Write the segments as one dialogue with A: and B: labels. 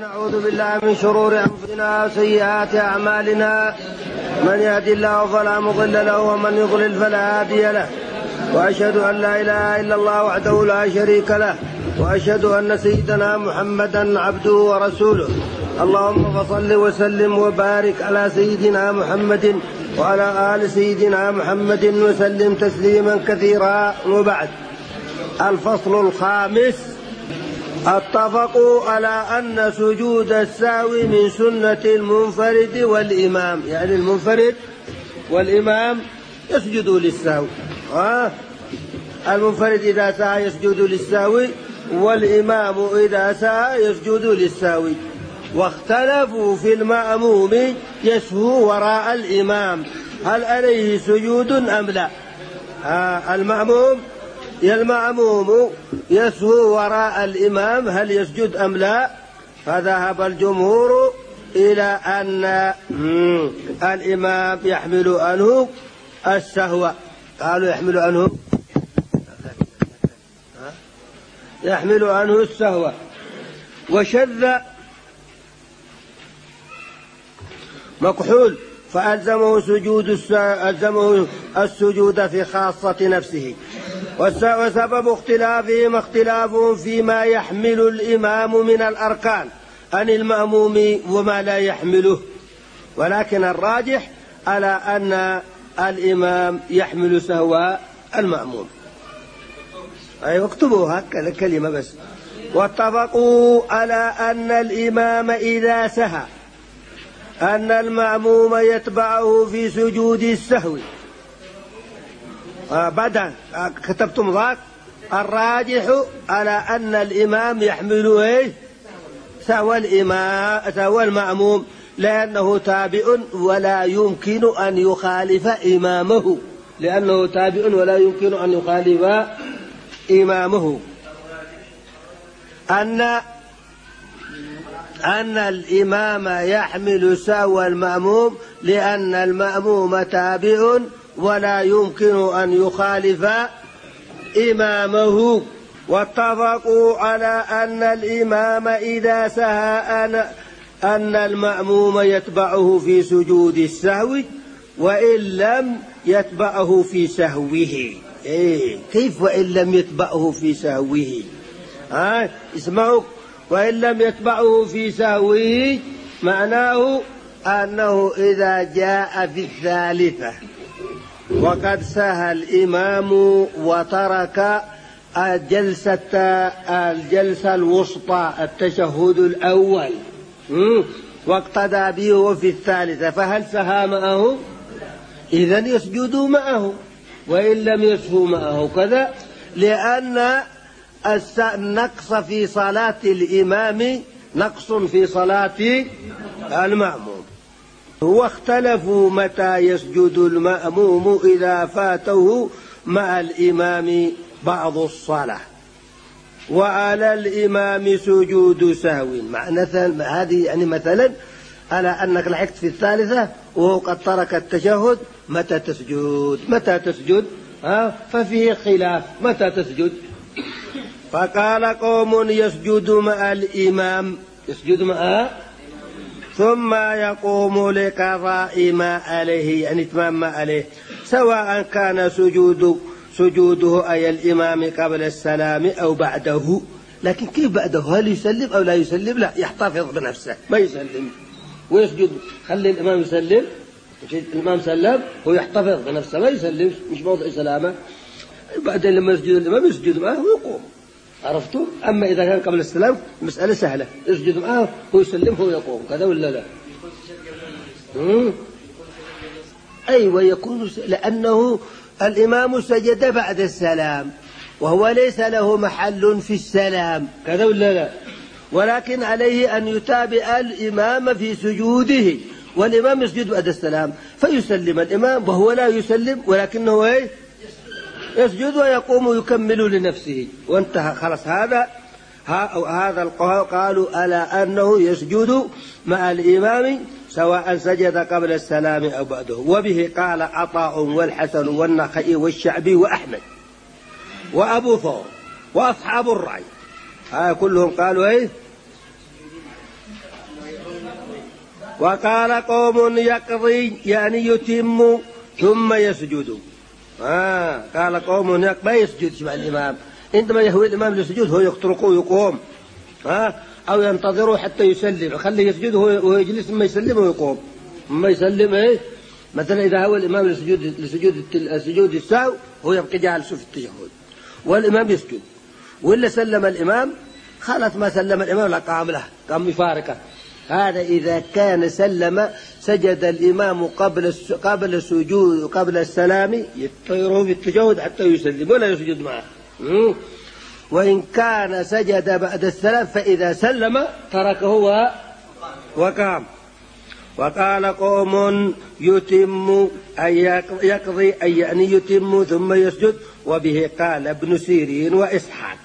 A: ونعوذ بالله من شرور أنفسنا وسيئات أعمالنا. من يهد الله فلا مضل له ومن يضلل فلا هادي له، وأشهد أن لا إله إلا الله وحده لا شريك له، وأشهد أن سيدنا محمدا عبده ورسوله. اللهم فصل وسلم وبارك على سيدنا محمد وعلى آل سيدنا محمد وسلم تسليما كثيرا. وبعد، الفصل الخامس: اتفقوا على أن سجود السهو من سنة المنفرد والإمام، يعني المنفرد والإمام يسجدوا للسهو. المنفرد إذا سهى يسجد للسهو، والإمام إذا سهى يسجد للسهو. واختلفوا في المأموم يسهو وراء الإمام، هل عليه سجود أم لا؟ المأموم يسهو وراء الإمام، هل يسجد أم لا؟ فذهب الجمهور إلى أن الإمام يحمل عنه السهو، قالوا يحمل عنه السهو. وشذ مكحول فألزمه السجود في خاصة نفسه. وسبب اختلافهم اختلاف فيما يحمل الإمام من الأركان عن المأموم وما لا يحمله، ولكن الراجح على أن الإمام يحمل سهو المأموم. أي اكتبوها كلمة بس. واتفقوا على أن الإمام إذا سهى أن المأموم يتبعه في سجود السهو. بدأ كتبتم ذاك. الراجح على أن الإمام يحمل سهو المأموم، لأنه تابع ولا يمكن أن يخالف إمامه. أن الإمام يحمل سهو المأموم لأن المأموم تابع ولا يمكن أن يخالف إمامه. واتفقوا على أن الإمام إذا سهى أن المأموم يتبعه في سجود السهو وإن لم يتبعه في سهوه. كيف وإن لم يتبعه في سهوه؟ اسمعوا، وإن لم يتبعه في سهوه معناه أنه إذا جاء في الثالثة وقد سهى الإمام وترك الجلسة الوسطى التشهد الأول واقتدى به في الثالثة، فهل سهى معه؟ إذن يسجدوا معه، وإن لم يسهوا معه كذا، لأن النقص في صلاة الإمام نقص في صلاة المأموم. واختلفوا متى يسجد المأموم إذا فاته مع الإمام بعض الصلاة، وعلى الإمام سجود سهو. هذه يعني مثلا على أنك لحقت في الثالثة وهو قد ترك التشهد، متى تسجد؟ ففيه خلاف متى تسجد. فقال قوم يسجد مع الإمام، يسجد معه ثم يقوم لقضاء ما عليه، يعني إتمام ما عليه، سواء كان سجوده أي الإمام قبل السلام أو بعده. لكن كيف بعده؟ هل يسلم أو لا يسلم؟ لا، يحتفظ بنفسه ما يسلم ويسجد. خلي الإمام يسلم، الإمام سلم هو يحتفظ بنفسه ما يسلم، مش موضع سلامة. بعدين لما يسجد الإمام يسجد معه ويقوم، عرفتوا؟ أما إذا كان قبل السلام مسألة سهلة، يسجد معه هو يسلم هو يقوم، كذا ولا لا؟ أيوة يكون، لأنه الإمام سجد بعد السلام وهو ليس له محل في السلام، كذا ولا لا؟ ولكن عليه أن يتابع الإمام في سجوده، والإمام يسجد بعد السلام فيسلم الإمام وهو لا يسلم، ولكنه يسجد ويقوم يكمل لنفسه وانتهى خلاص. هذا القول قالوا على أنه يسجد مع الإمام سواء سجد قبل السلام أو بعده. وبه قال عطاء والحسن والنخعي والشعبي وأحمد وأبو ثور وأصحاب الرأي، كلهم قالوا وقال قوم يقضي يعني يتم ثم يسجد. قال قوم ما يسجد مع الإمام، عندما يهوي الإمام للسجود هو يطرق ويقوم، أو ينتظروا حتى يسلم، خليه يسجد وهو يجلس ثم يسلم ويقوم، ثم يسلم. مثلا إذا هو الإمام لسجود السهو هو يبقى جالس في التشهد والإمام يسجد، وإلا سلم الإمام خلاص ما سلم الإمام لا قام له، قام يفارقه. هذا إذا كان سلم سجد الإمام قبل السلام يطيره في التشهد حتى يسلم ولا يسجد معه. وإن كان سجد بعد السلام فإذا سلم تركه وقام. وقال قوم يتم أي يقضي أي يعني يتم ثم يسجد، وبه قال ابن سيرين وإسحاق.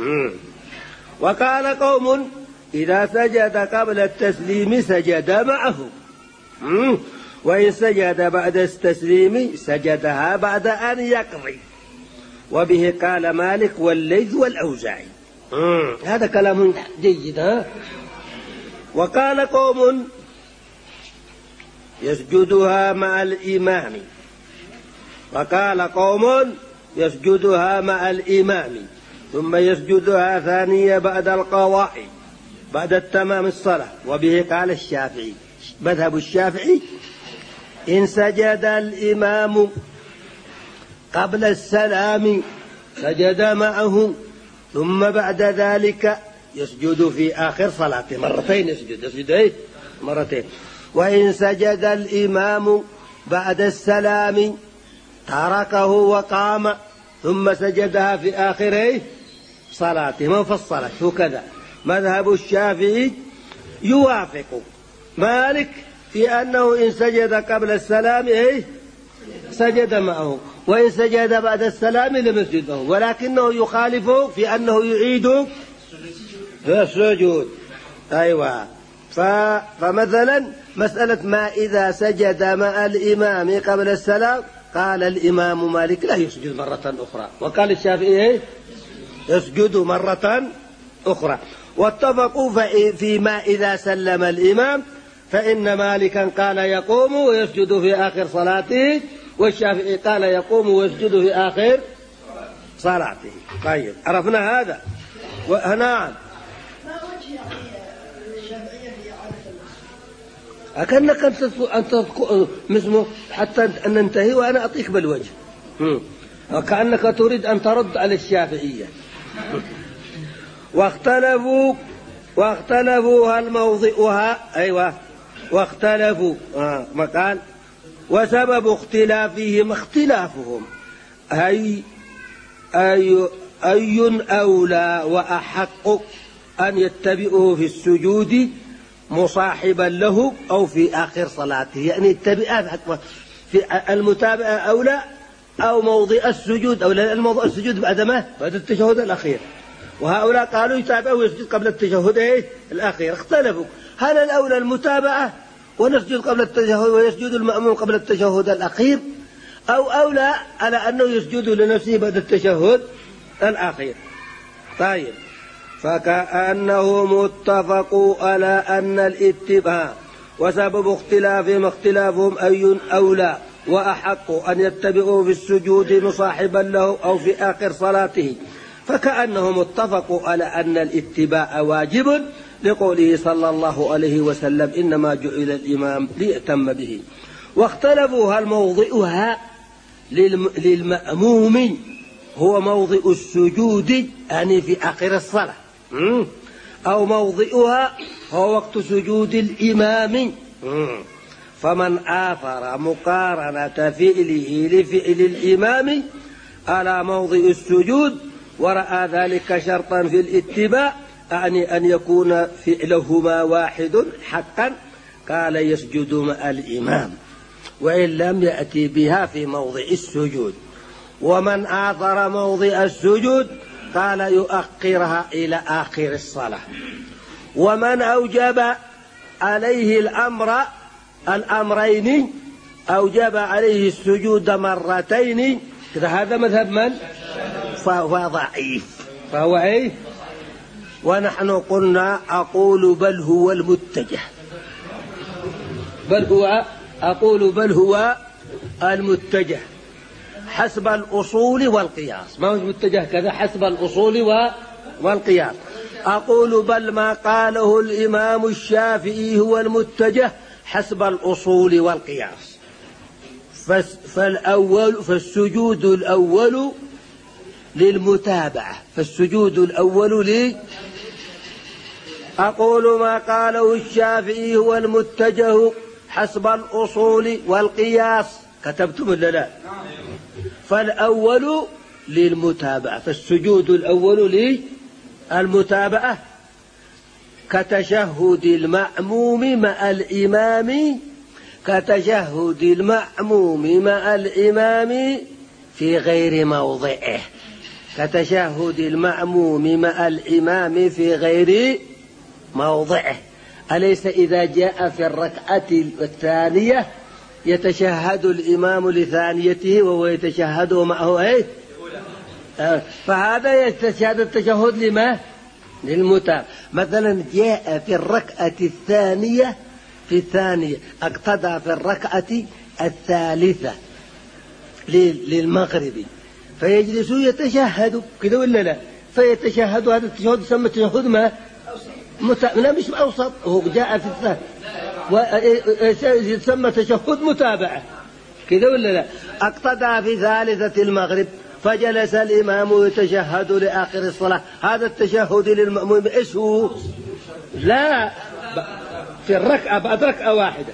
A: وقال قوم إذا سجد قبل التسليم سجد معه، وإن سجد بعد التسليم سجدها بعد أن يقضي، وبه قال مالك والليث والأوزاعي. هذا كلام جيد. وقال قوم يسجدها مع الإمام، وقال قوم يسجدها مع الإمام ثم يسجدها ثانية بعد القضاء بعد التمام الصلاة، وبه قال الشافعي. مذهب الشافعي إن سجد الإمام قبل السلام سجد معه، ثم بعد ذلك يسجد في آخر صلاته مرتين، يسجد مرتين. وإن سجد الإمام بعد السلام تركه وقام ثم سجدها في آخر صلاته مفصلة. هكذا مذهب الشافعي يوافق مالك في أنه إن سجد قبل السلام سجد معه، وإن سجد بعد السلام لم يسجد معه، ولكنه يخالفه في أنه يعيد في السجود. أيوة. فمثلا مسألة ما إذا سجد مع الإمام قبل السلام قال الإمام مالك لا يسجد مرة أخرى، وقال الشافعي يسجد مرة أخرى. واتفقوا فيما إذا سلم الإمام، فإن مالكا قال يقوم ويسجد في آخر صلاته، والشافعي قال يقوم ويسجد في آخر صلاته. طيب عرفنا هذا. نعم. أكنك أن تذكر مثله حتى أن ننتهي وأنا أعطيك بالوجه، وكأنك تريد أن ترد على الشافعية. واختلفوا هل موضعها. أيوة. واختلفوا مكان. وسبب اختلافهم اختلافهم أي أولى وأحق أن يتبعه في السجود مصاحبا له أو في آخر صلاته، يعني التبعه في المتابعة أولى أو موضع السجود أولى، الموضع السجود بعد التشهد الأخير، وهؤلاء قالوا يتابعه ويسجد قبل التشهد الأخير. اختلفوا هل الأولى المتابعة ونسجد قبل التشهد ويسجد المأموم قبل التشهد الأخير، أو أولى على أنه يسجد لنفسه بعد التشهد الأخير. طيب. فكأنهم اتفقوا على أن الاتباع. وسبب اختلافهم أي أولى وأحق أن يتبعوا في السجود مصاحبا له أو في آخر صلاته، فكأنهم اتفقوا على أن الاتباع واجب لقوله صلى الله عليه وسلم إنما جعل الإمام ليأتم به. واختلفوا هل موضعها للمأموم هو موضع السجود يعني في آخر الصلاة، أو موضعها هو وقت سجود الإمام. فمن آثر مقارنة فعله لفعل الإمام على موضع السجود ورأى ذلك شرطا في الاتباع، يعني أن يكون فعلهما واحد حقا، قال يسجد مع الإمام وإن لم يأتي بها في موضع السجود. ومن آثر موضع السجود قال يؤخرها إلى آخر الصلاة. ومن أوجب عليه الأمرين أوجب عليه السجود مرتين، هذا مذهب من؟ فهو ضعيف، فهو ونحن قلنا أقول بل هو المتجه. بل هو المتجه حسب الأصول والقياس، ما هو متجه كذا، حسب الأصول والقياس. أقول بل ما قاله الإمام الشافعي هو المتجه حسب الأصول والقياس. فالسجود الأول للمتابعة، أقول ما قاله الشافعي هو المتجه حسب الأصول والقياس. كتبتم ولا لا؟ فالأول للمتابعة، فالسجود الأول للمتابعة كتشهد المأموم مع الإمام في غير موضعه. كتشهد المأموم مع الإمام في غير موضعه. أليس إذا جاء في الركعة الثانية يتشهد الإمام لثانيته وهو يتشهد معه إيه؟ فهذا يتشهد التشهد لما؟ للمتابعة. مثلا جاء في الركعة الثانية اقتضى في الركعة الثالثة للمغرب، فيجلس يتشهد كده ولا لا؟ فيتشهد، هذا التشهد يسمى تشهد ما؟ لا مش أوسط، هو جاء في الثالث ويسمى تشهد متابعة كده ولا لا؟ اقتضى في ثالثة المغرب فجلس الإمام يتشهد لآخر الصلاة، هذا التشهد للمأموم إيش هو؟ لا، في الركعة بعد ركعة واحدة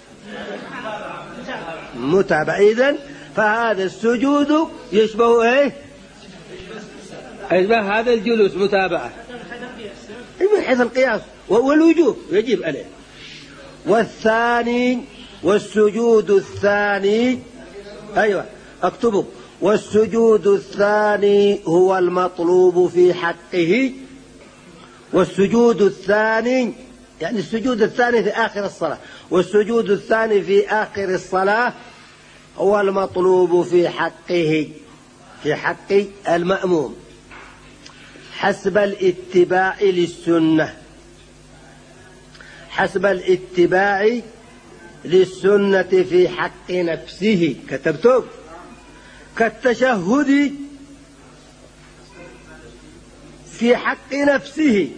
A: متابعة. إذن فهذا السجود يشبه إيه؟ يشبه هذا الجلوس متابعة من حيث القياس والوجوب يجب عليه. والسجود الثاني أيوة اكتبوا، والسجود الثاني هو المطلوب في حقه. والسجود الثاني يعني السجود الثاني في آخر الصلاة، والسجود الثاني في آخر الصلاة هو المطلوب في حقه، في حق المأموم حسب الاتباع للسنة، حسب الاتباع للسنة في حق نفسه. كتبتم؟ كالتشهد في حق نفسه،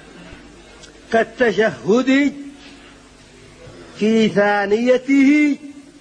A: كالتشهد في ثانيته،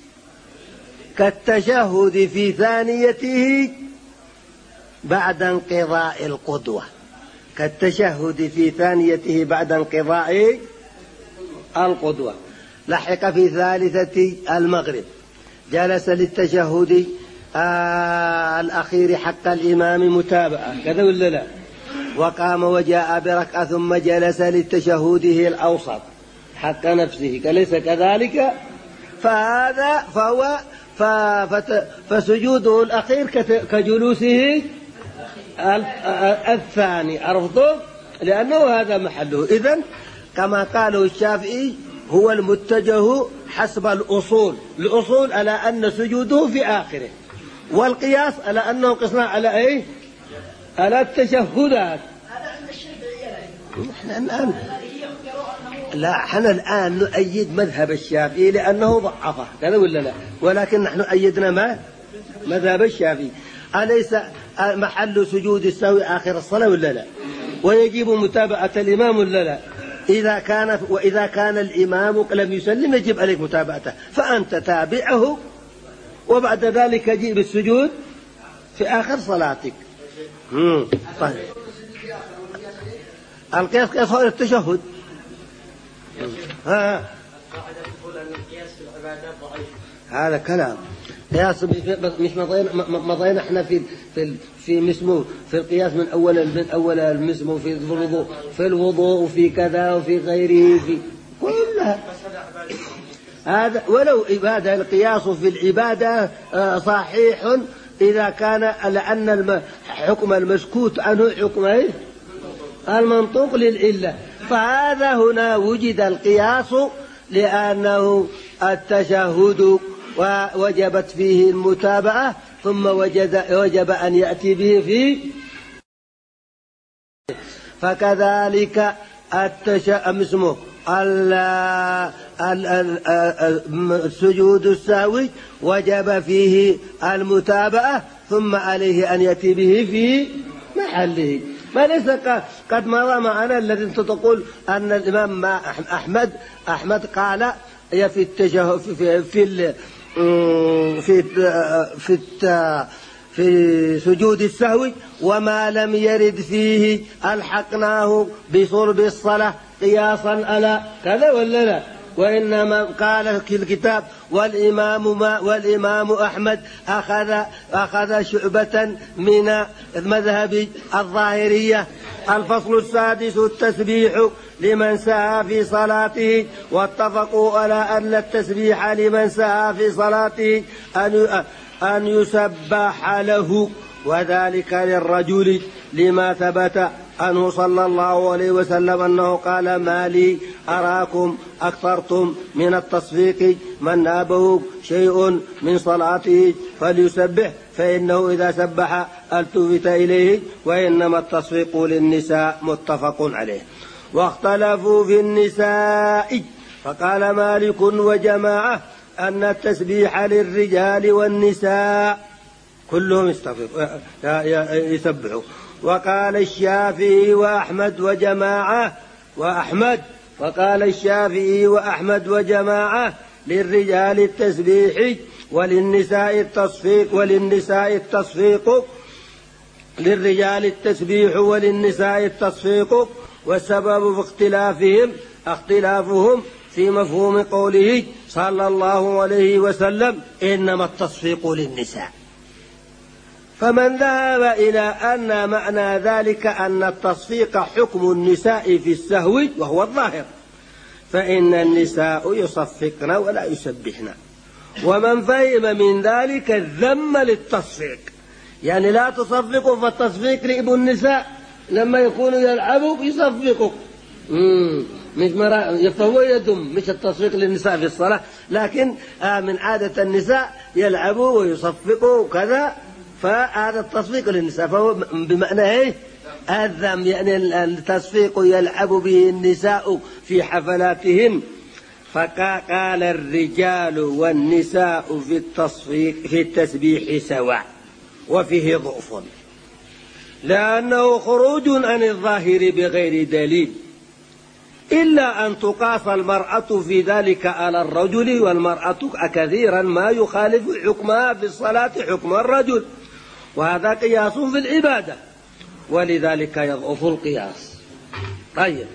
A: كالتشهد في ثانيته بعد انقضاء القدوة، كالتشهد في ثانيته بعد انقضاء القدوة. لحق في ثالثة المغرب جلس للتشهد الأخير حق الإمام متابعة كذا ولا لا؟ وقام وجاء بركعة ثم جلس للتشهده الأوسط حق نفسه، أليس كذلك؟ فسجوده الأخير كجلوسه الثاني، عرفتم؟ لأنه هذا محله. إذن كما قاله الشافعي هو المتجه حسب الأصول على أن سجوده في آخره، والقياس على أنه قسنا على إيه؟ على التشهدات. احنا الآن نؤيد مذهب الشافعي لأنه ضعفه كذا ولا لا؟ ولكن نحن أيدنا ما مذهب الشافعي. أليس محل سجود السهو آخر الصلاة ولا لا؟ ويجب متابعة الإمام ولا لا؟ وإذا كان الإمام لم يسلم يجب عليك متابعته، فأنت تابعه وبعد ذلك جيء بالسجود في آخر صلاتك. طيب القياس قياس هو التشهد. هذا كلام قياس مش مضينا احنا في مسمو في القياس من اول المسمو في الوضوء وفي كذا وفي غيره في كلها. هذا ولو عبادة القياس في العبادة صحيح إذا كان لأن الحكم المسكوت عنه حكم المنطوق للعلة. فهذا هنا وجد القياس لأنه التشهد ووجبت فيه المتابعة ثم وجب أن يأتي به فيه. فكذلك سجود السهو وجب فيه المتابعة، ثم عليه أن يأتي به في محله. فليس قد مضى معنا الذي تقول أن الإمام أحمد قال في التشهد في سجود السهو وما لم يرد فيه ألحقناه بصلب الصلاة قياسا على كذا ولا لا. وإنما قال في الكتاب والإمام أحمد أخذ شعبة من مذهب الظاهرية. الفصل السادس التسبيح لمن سهى في صلاته. واتفقوا على أن التسبيح لمن سهى في صلاته أن يسبح له، وذلك للرجل لما ثبت عنه صلى الله عليه وسلم أنه قال: ما لي أراكم أكثرتم من التصفيق، من نابه شيء من صلاته فليسبح، فإنه إذا سبح التفت إليه، وإنما التصفيق للنساء. متفق عليه. واختلفوا في النساء، فقال مالك وجماعة أن التسبيح للرجال والنساء كلهم يسبحوا. وقال الشافعي وأحمد وجماعة للرجال التسبيح وللنساء التصفيق. والسبب في اختلافهم في مفهوم قوله صلى الله عليه وسلم: إنما التصفيق للنساء. فمن ذهب إلى أن معنى ذلك أن التصفيق حكم النساء في السهو وهو الظاهر، فإن النساء يصفقن ولا يسبحن. ومن فهم من ذلك الذم للتصفيق، يعني لا تصفقوا، فالتصفيق لإب النساء لما يكونوا يلعبوا يصفقوا، فهو يدم، مش التصفيق للنساء في الصلاة، لكن من عادة النساء يلعبوا ويصفقوا وكذا، فهذا التصفيق للنساء، فهو بمعنى ايه؟ الذم، يعني التصفيق يلعب به النساء في حفلاتهن. فقال الرجال والنساء في التسبيح سواء، وفيه ضعف، لأنه خروج عن الظاهر بغير دليل، إلا أن تقاس المرأة في ذلك على الرجل، والمرأة كثيرا ما يخالف حكمها في الصلاة حكم الرجل، وهذا قياس في العبادة، ولذلك يضعف القياس. طيب،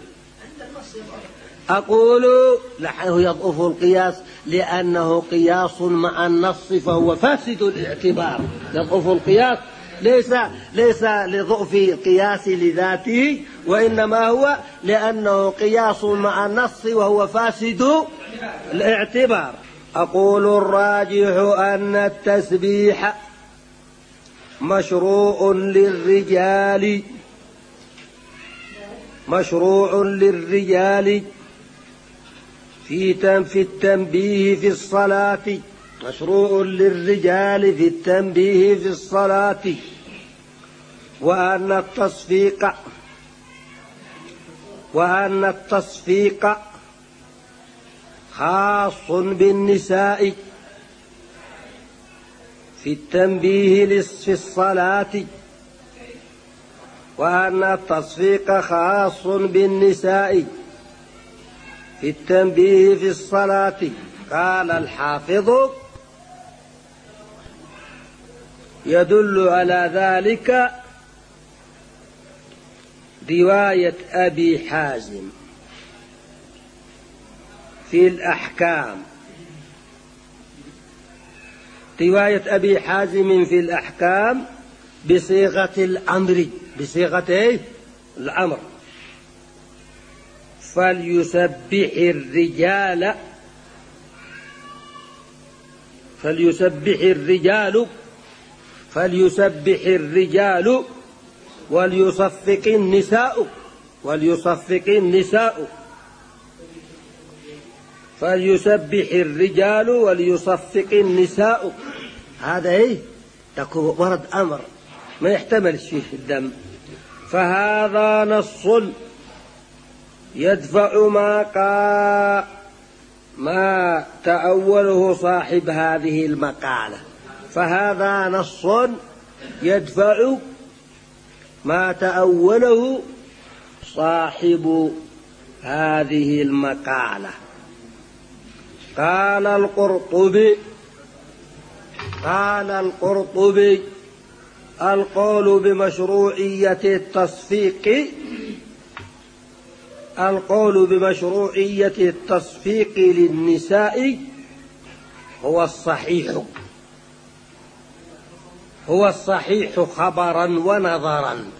A: أقول لحيه يضعف القياس لأنه قياس مع النص، فهو فاسد الاعتبار. يضعف القياس ليس لضعف القياس لذاته، وإنما هو لأنه قياس مع النص وهو فاسد الاعتبار. أقول الراجح أن التسبيح مشروع للرجال في التنبيه في الصلاة، مشروع للرجال في التنبيه في الصلاة. وأن التصفيق خاص بالنساء في التنبيه في الصلاة. وأن التصفيق خاص بالنساء في التنبيه في الصلاة. قال الحافظ: يدل على ذلك رواية أبي حازم في الأحكام، رواية أبي حازم في الأحكام بصيغة الأمر، بصيغة الأمر: فليسبح الرجال وليصفق النساء. هذا تكون ورد أمر ما يحتمل فيه الدم، فهذا نص يدفع ما تأوله صاحب هذه المقالة، فهذا نص يدفع ما تأوله صاحب هذه المقالة. قال القرطبي القول بمشروعية التصفيق للنساء هو الصحيح خبرا ونظرا.